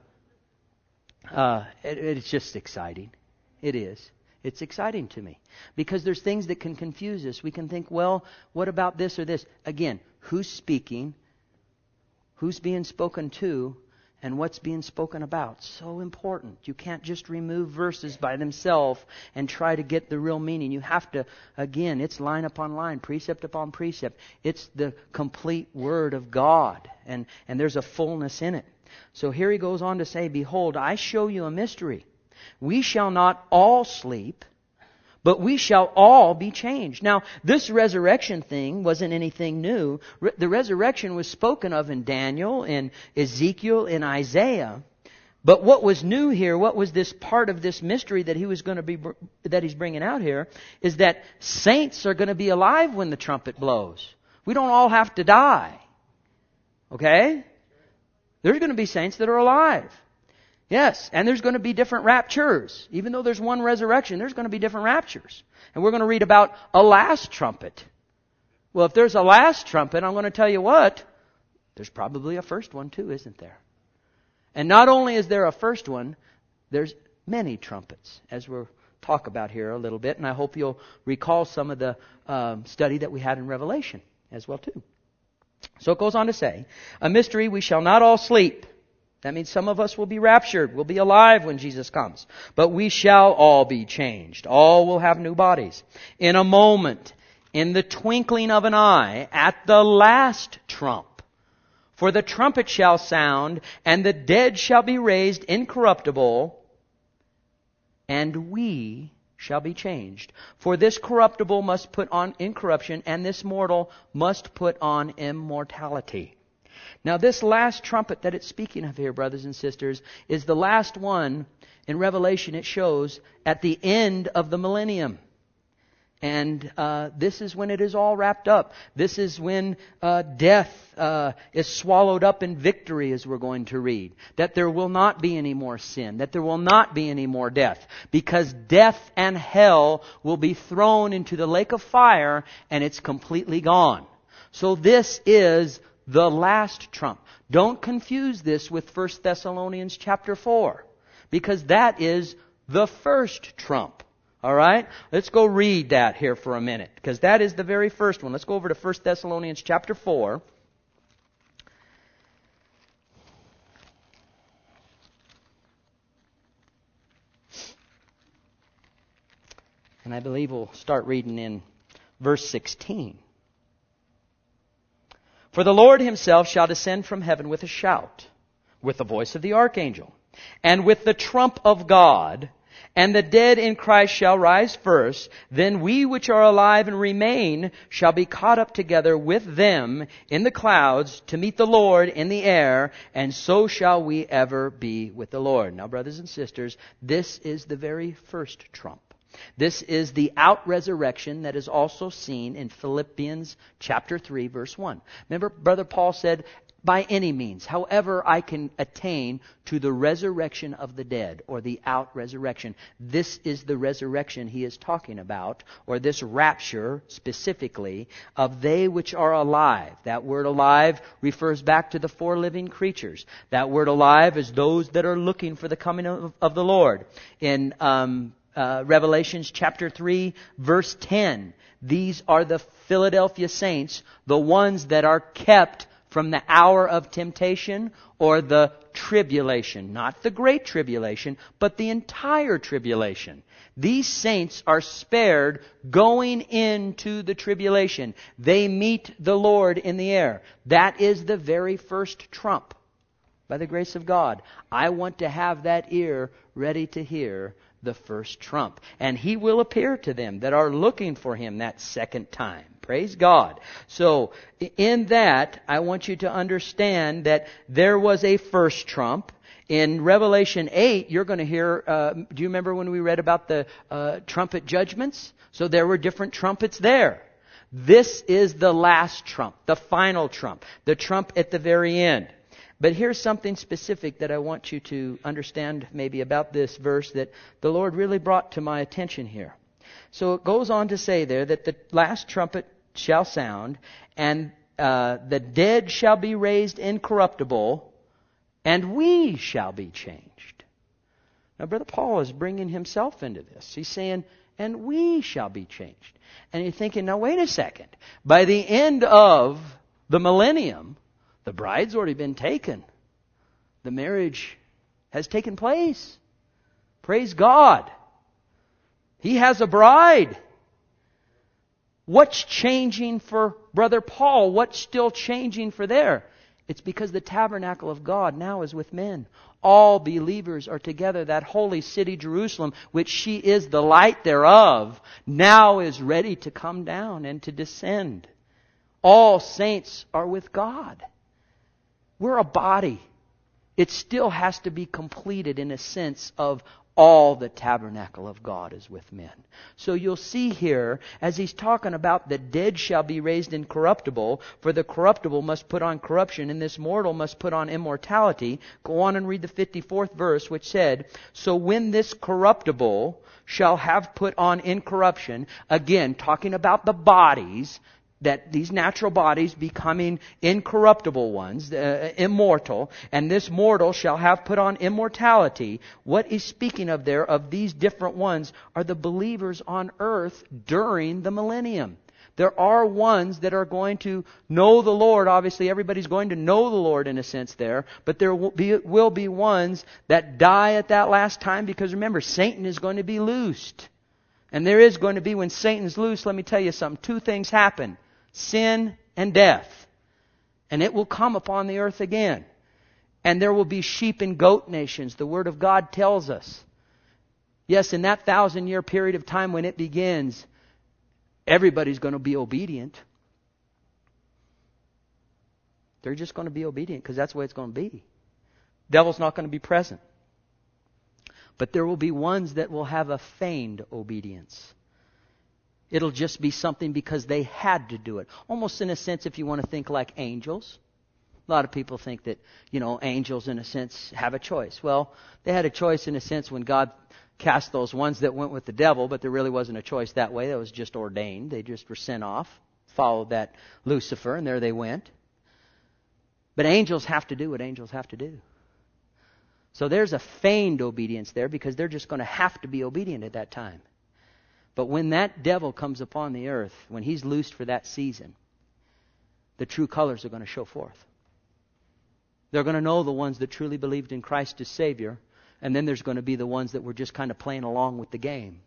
Uh, it, it's just exciting. It is. It's exciting to me. Because there's things that can confuse us. We can think, well, what about this or this? Again, who's speaking? who's being spoken to and what's being spoken about. So important. You can't just remove verses by themselves and try to get the real meaning. You have to, again, it's line upon line, precept upon precept. It's the complete Word of God, and, and there's a fullness in it. So here he goes on to say, behold, I show you a mystery. We shall not all sleep, but we shall all be changed. Now, this resurrection thing wasn't anything new. Re- the resurrection was spoken of in Daniel, in Ezekiel, in Isaiah. But what was new here, what was this part of this mystery that he was going to be, that he's bringing out here, is that saints are going to be alive when the trumpet blows. We don't all have to die. Okay? There's going to be saints that are alive. Yes, and there's going to be different raptures. Even though there's one resurrection, there's going to be different raptures. And we're going to read about a last trumpet. Well, if there's a last trumpet, I'm going to tell you what, there's probably a first one too, isn't there? And not only is there a first one, there's many trumpets, as we'll talk about here a little bit. And I hope you'll recall some of the um, study that we had in Revelation as well too. So it goes on to say, a mystery, we shall not all sleep. That means some of us will be raptured. We'll be alive when Jesus comes. But we shall all be changed. All will have new bodies. In a moment, in the twinkling of an eye, at the last trump. For the trumpet shall sound, and the dead shall be raised incorruptible, and we shall be changed. For this corruptible must put on incorruption, and this mortal must put on immortality. Now, this last trumpet that it's speaking of here, brothers and sisters, is the last one in Revelation. It shows at the end of the millennium. And uh, this is when it is all wrapped up. This is when uh, death uh, is swallowed up in victory, as we're going to read. That there will not be any more sin. That there will not be any more death. Because death and hell will be thrown into the lake of fire, and it's completely gone. So this is the last trump. Don't confuse this with First Thessalonians chapter four, because that is the first trump. All right? Let's go read that here for a minute, because that is the very first one. Let's go over to First Thessalonians chapter four. And I believe we'll start reading in verse sixteen. For the Lord himself shall descend from heaven with a shout, with the voice of the archangel, and with the trump of God, and the dead in Christ shall rise first. Then we which are alive and remain shall be caught up together with them in the clouds to meet the Lord in the air, and so shall we ever be with the Lord. Now, brothers and sisters, this is the very first trump. This is the out-resurrection that is also seen in Philippians chapter three, verse one. Remember, Brother Paul said, by any means, however I can attain to the resurrection of the dead, or the out-resurrection. This is the resurrection he is talking about, or this rapture specifically, of they which are alive. That word alive refers back to the four living creatures. That word alive is those that are looking for the coming of, of the Lord. In um Uh, Revelations chapter three, verse ten. These are the Philadelphia saints, the ones that are kept from the hour of temptation or the tribulation. Not the great tribulation, but the entire tribulation. These saints are spared going into the tribulation. They meet the Lord in the air. That is the very first trump. By the grace of God, I want to have that ear ready to hear the first trump. And He will appear to them that are looking for Him that second time. Praise God. So, in that, I want you to understand that there was a first trump. In Revelation eight, you're going to hear, uh, do you remember when we read about the uh, trumpet judgments? So there were different trumpets there. This is the last trump, the final trump, the trump at the very end. But here's something specific that I want you to understand maybe about this verse that the Lord really brought to my attention here. So it goes on to say there that the last trumpet shall sound, and uh, the dead shall be raised incorruptible, and we shall be changed. Now, Brother Paul is bringing himself into this. He's saying, and we shall be changed. And you're thinking, now wait a second. By the end of the millennium, The bride's already been taken. The marriage has taken place. Praise God. He has a bride. What's changing for Brother Paul? What's still changing for there? It's because the tabernacle of God now is with men. All believers are together. That holy city Jerusalem, which she is the light thereof, now is ready to come down and to descend. All saints are with God. We're a body. It still has to be completed in a sense of all the tabernacle of God is with men. So you'll see here, as he's talking about the dead shall be raised incorruptible, for the corruptible must put on corruption, and this mortal must put on immortality. Go on and read the fifty-fourth verse, which said, so when this corruptible shall have put on incorruption, again, talking about the bodies, that these natural bodies becoming incorruptible ones, uh, immortal, and this mortal shall have put on immortality. What he's speaking of there, of these different ones, are the believers on earth during the millennium. There are ones that are going to know the Lord. Obviously, everybody's going to know the Lord in a sense there. But there will be, will be ones that die at that last time, because remember, Satan is going to be loosed. And there is going to be, when Satan's loose, let me tell you something, two things happen. Sin and death. And it will come upon the earth again. And there will be sheep and goat nations. The Word of God tells us. Yes, in that thousand year period of time when it begins, everybody's going to be obedient. They're just going to be obedient because that's the way it's going to be. Devil's not going to be present. But there will be ones that will have a feigned obedience. It'll just be something because they had to do it. Almost in a sense, if you want to think like angels. A lot of people think that, you know, angels in a sense have a choice. Well, they had a choice in a sense when God cast those ones that went with the devil, but there really wasn't a choice that way. That was just ordained. They just were sent off, followed that Lucifer, and there they went. But angels have to do what angels have to do. So there's a feigned obedience there because they're just going to have to be obedient at that time. But when that devil comes upon the earth, when he's loosed for that season, the true colors are going to show forth. They're going to know the ones that truly believed in Christ as Savior, and then there's going to be the ones that were just kind of playing along with the game.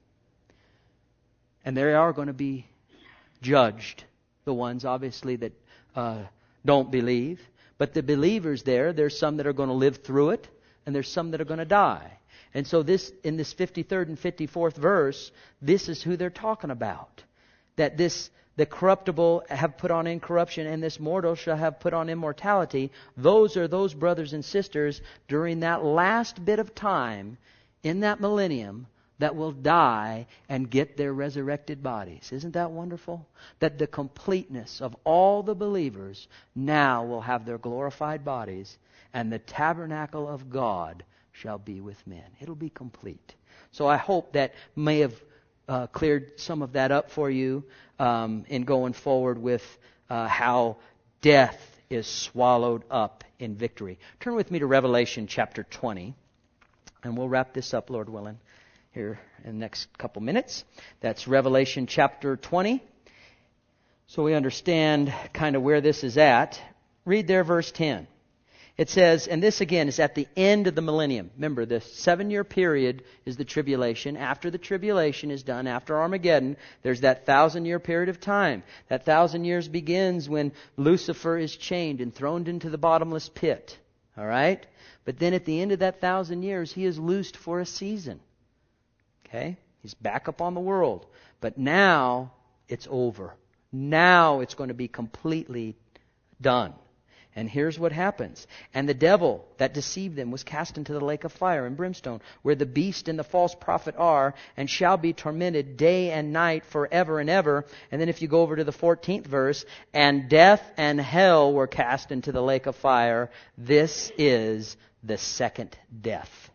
And they are going to be judged, the ones obviously that uh, don't believe. But the believers there, there's some that are going to live through it, and there's some that are going to die. And so this, in this fifty-third and fifty-fourth verse, this is who they're talking about. That this, the corruptible have put on incorruption, and this mortal shall have put on immortality. Those are those brothers and sisters during that last bit of time in that millennium that will die and get their resurrected bodies. Isn't that wonderful? That the completeness of all the believers now will have their glorified bodies, and the tabernacle of God shall be with men. It'll be complete. So I hope that may have uh, cleared some of that up for you um, in going forward with uh, how death is swallowed up in victory. Turn with me to Revelation chapter twenty, and we'll wrap this up, Lord willing, here in the next couple minutes. That's Revelation chapter twenty. So we understand kind of where this is at. Read there verse ten. It says, and this again is at the end of the millennium. Remember, the seven-year period is the tribulation. After the tribulation is done, after Armageddon, there's that thousand-year period of time. That thousand years begins when Lucifer is chained and thrown into the bottomless pit. All right? But then at the end of that thousand years, he is loosed for a season. Okay? He's back up on the world. But now it's over. Now it's going to be completely done. And here's what happens. And the devil that deceived them was cast into the lake of fire and brimstone, where the beast and the false prophet are, and shall be tormented day and night forever and ever. And then if you go over to the fourteenth verse, and death and hell were cast into the lake of fire. This is the second death.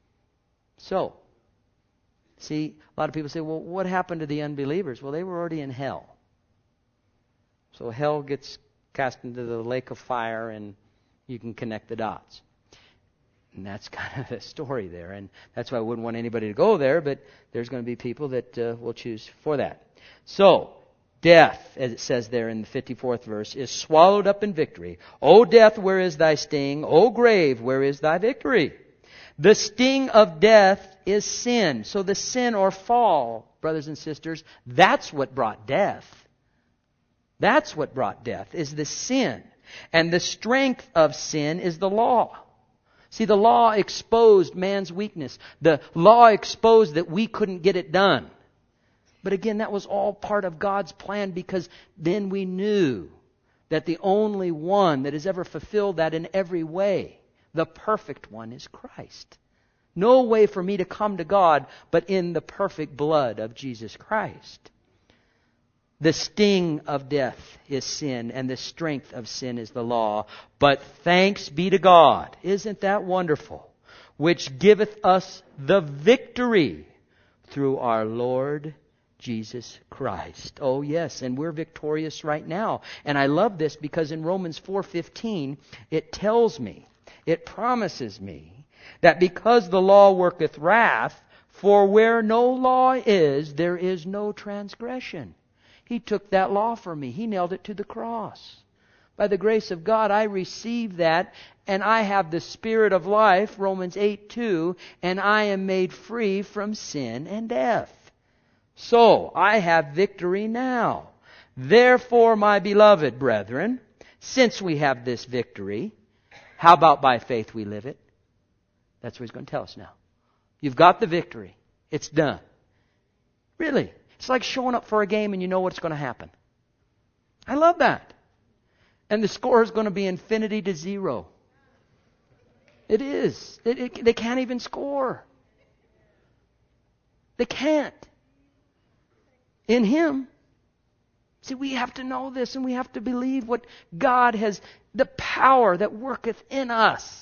So, see, a lot of people say, well, what happened to the unbelievers? Well, they were already in hell. So hell gets cast into the lake of fire, and you can connect the dots. And that's kind of the story there. And that's why I wouldn't want anybody to go there, but there's going to be people that uh, will choose for that. So, Death, as it says there in the fifty-fourth verse, is swallowed up in victory. O death, where is thy sting? O grave, where is thy victory? The sting of death is sin. So the sin or fall, brothers and sisters, that's what brought death. That's what brought death, is the sin. And the strength of sin is the law. See, the law exposed man's weakness. The law exposed that we couldn't get it done. But again, that was all part of God's plan, because then we knew that the only one that has ever fulfilled that in every way, the perfect one, is Christ. No way for me to come to God but in the perfect blood of Jesus Christ. The sting of death is sin, and the strength of sin is the law. But thanks be to God, isn't that wonderful, which giveth us the victory through our Lord Jesus Christ. Oh yes, and we're victorious right now. And I love this because in Romans four fifteen, it tells me, it promises me, that because the law worketh wrath, for where no law is, there is no transgression. He took that law for me. He nailed it to the cross. By the grace of God, I receive that, and I have the Spirit of life, Romans eight two, and I am made free from sin and death. So, I have victory now. Therefore, my beloved brethren, since we have this victory, how about by faith we live it? That's what he's going to tell us now. You've got the victory. It's done. Really. It's like showing up for a game and you know what's going to happen. I love that. And the score is going to be infinity to zero. It is. It, it, they can't even score. They can't. In Him. See, we have to know this, and we have to believe what God has, the power that worketh in us.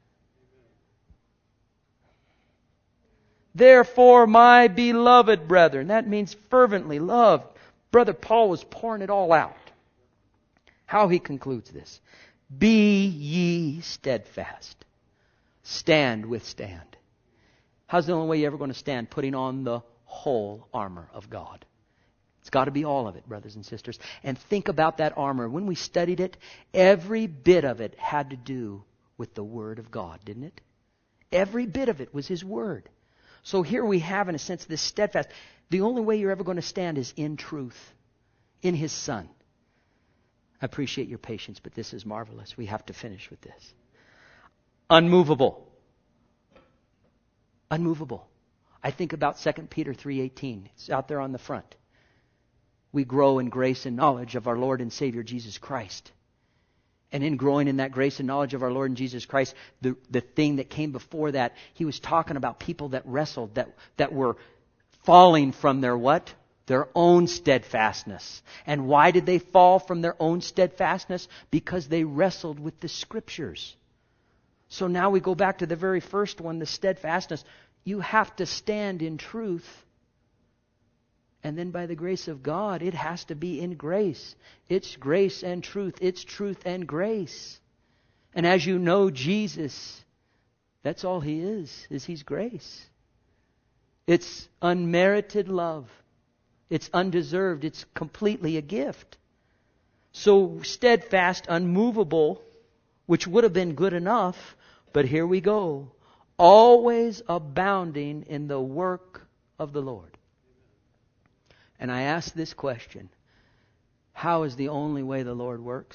Therefore, my beloved brethren, that means fervently loved. Brother Paul was pouring it all out. How he concludes this. Be ye steadfast. Stand, withstand. How's the only way you're ever going to stand? Putting on the whole armor of God. It's got to be all of it, brothers and sisters. And think about that armor. When we studied it, every bit of it had to do with the Word of God, didn't it? Every bit of it was His Word. So here we have, in a sense, this steadfast. The only way you're ever going to stand is in truth, in His Son. I appreciate your patience, but this is marvelous. We have to finish with this. Unmovable. Unmovable. I think about Second Peter three eighteen. It's out there on the front. We grow in grace and knowledge of our Lord and Savior Jesus Christ. And in growing in that grace and knowledge of our Lord and Jesus Christ, the, the thing that came before that, he was talking about people that wrestled, that, that were falling from their what? Their own steadfastness. And why did they fall from their own steadfastness? Because they wrestled with the Scriptures. So now we go back to the very first one, the steadfastness. You have to stand in truth. And then by the grace of God, it has to be in grace. It's grace and truth. It's truth and grace. And as you know Jesus, that's all He is, is He's grace. It's unmerited love. It's undeserved. It's completely a gift. So steadfast, unmovable, which would have been good enough, but here we go. Always abounding in the work of the Lord. And I ask this question. How is the only way the Lord works?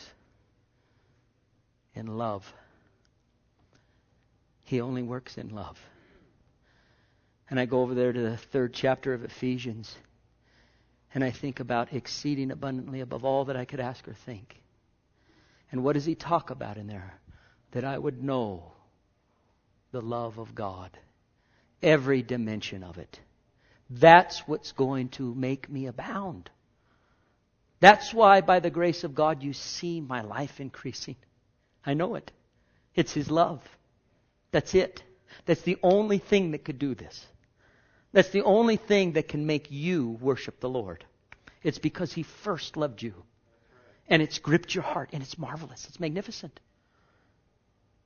In love. He only works in love. And I go over there to the third chapter of Ephesians. And I think about exceeding abundantly above all that I could ask or think. And what does he talk about in there? That I would know the love of God. Every dimension of it. That's what's going to make me abound. That's why, by the grace of God, you see my life increasing. I know it. It's His love. That's it. That's the only thing that could do this. That's the only thing that can make you worship the Lord. It's because He first loved you. And it's gripped your heart. And it's marvelous. It's magnificent.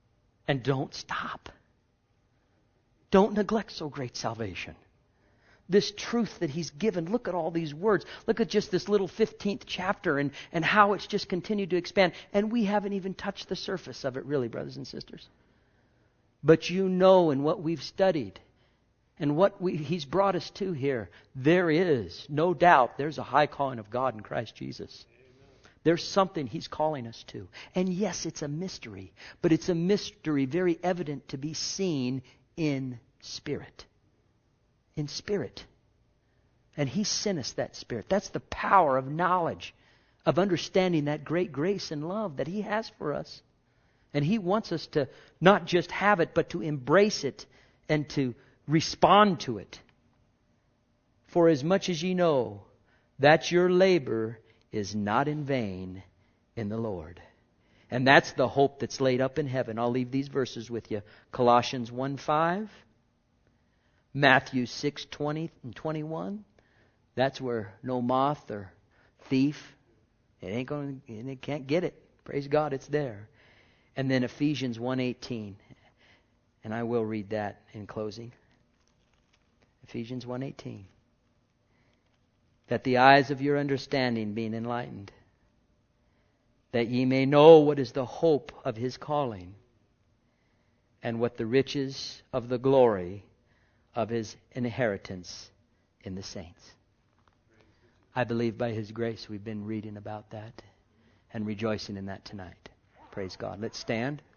And don't stop. Don't neglect so great salvation. this truth that He's given. Look at all these words. Look at just this little fifteenth chapter and, and how it's just continued to expand. And we haven't even touched the surface of it, really, brothers and sisters. But you know, in what we've studied and what we, He's brought us to here, there is no doubt there's a high calling of God in Christ Jesus. There's something He's calling us to. And yes, it's a mystery, but it's a mystery very evident to be seen in spirit. In spirit. And He sent us that Spirit. That's the power of knowledge, of understanding that great grace and love that He has for us. And He wants us to not just have it, but to embrace it and to respond to it. For as much as ye know that your labor is not in vain in the Lord. And that's the hope that's laid up in heaven. I'll leave these verses with you. Colossians one five. Matthew six twenty and twenty-one. That's where no moth or thief, it ain't going to, it can't get it. Praise God, it's there. And then Ephesians one eighteen. And I will read that in closing. Ephesians one eighteen. That the eyes of your understanding being enlightened, that ye may know what is the hope of His calling, and what the riches of the glory of His inheritance in the saints. I believe by His grace we've been reading about that and rejoicing in that tonight. Praise God. Let's stand.